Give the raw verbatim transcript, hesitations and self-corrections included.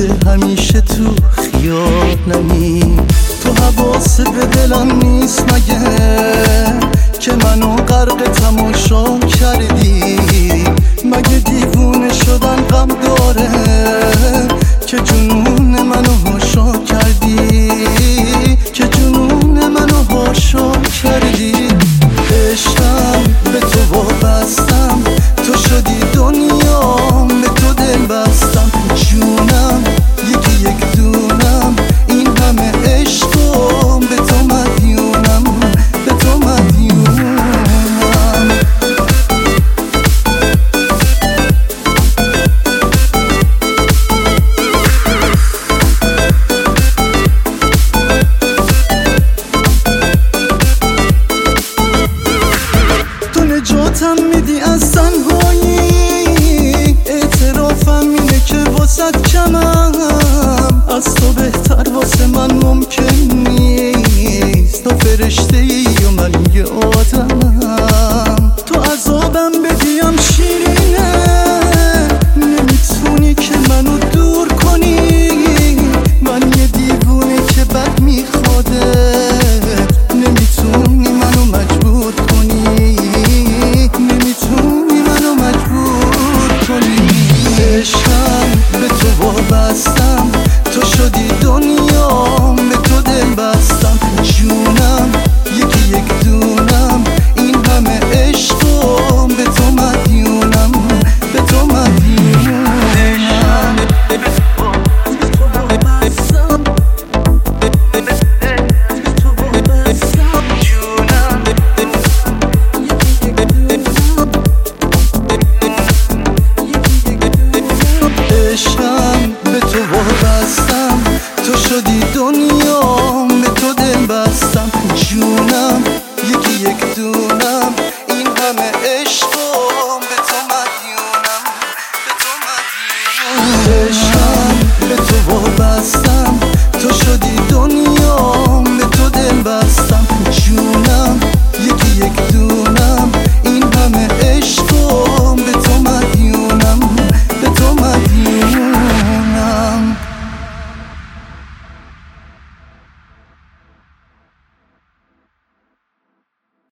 همیشه تو خیالمی. تو حواست به دلم نیست مگه که منو غرق تماشا کردی؟ مگه دیوونه شدن غم داره که جنون منو هاشا کردی؟ که جنون منو هاشا کردی. عشقم به تو وابستم، تو شدی دنیام، به تو دل بستم. جونم یکی یک دونم، این همه عشقم به تو مدیونم، به تو مدیونم. تو نجاتم میدی از تنهایی، اعترافم اینه که واسد کمم، از تو بهتر واسه من ممکن نیست. تو فرشته ای و من یه